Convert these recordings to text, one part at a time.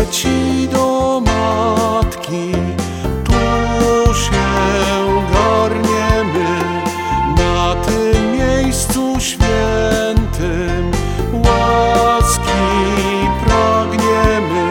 dzieci do matki, tu się garniemy, na tym miejscu świętym łaski pragniemy.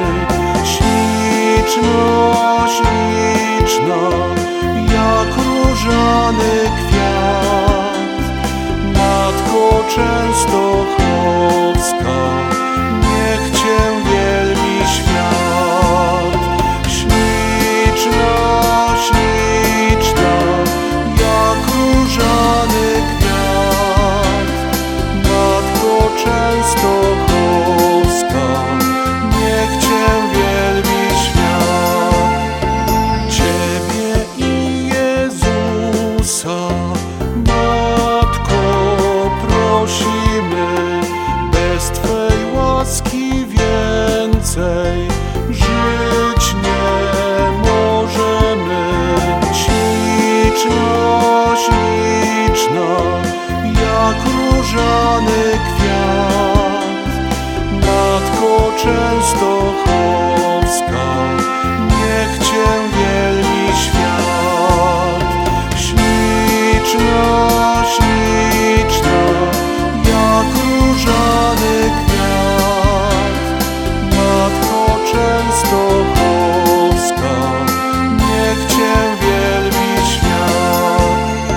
Śliczna, śliczna, jak różany kwiat, Matko Częstochowska, niech Cię wielbi świat. Śliczna, śliczna, jak różany kwiat, Matko Częstochowska, niech Cię wielbi świat. Ciebie i Jezusa, Matko, prosimy, bez Twej łaski więcej żyć nie możemy. Śliczna, śliczna, jak różany kwiat, Matko Częstochowska, niech Cię wielbi świat. Śliczna, śliczna, jak różany kwiat, Matko Częstochowska, niech Cię wielbi świat.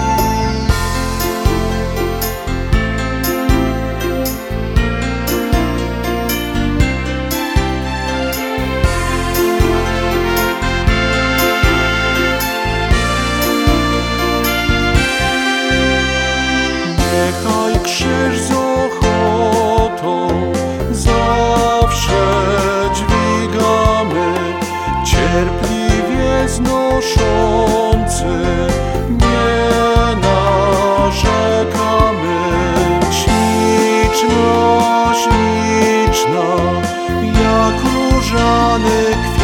Niechaj krzyż z ochotą zawsze dźwigamy, cierpliwie znoszący, nie narzekamy. Śliczna, śliczna, jak różany kwiat,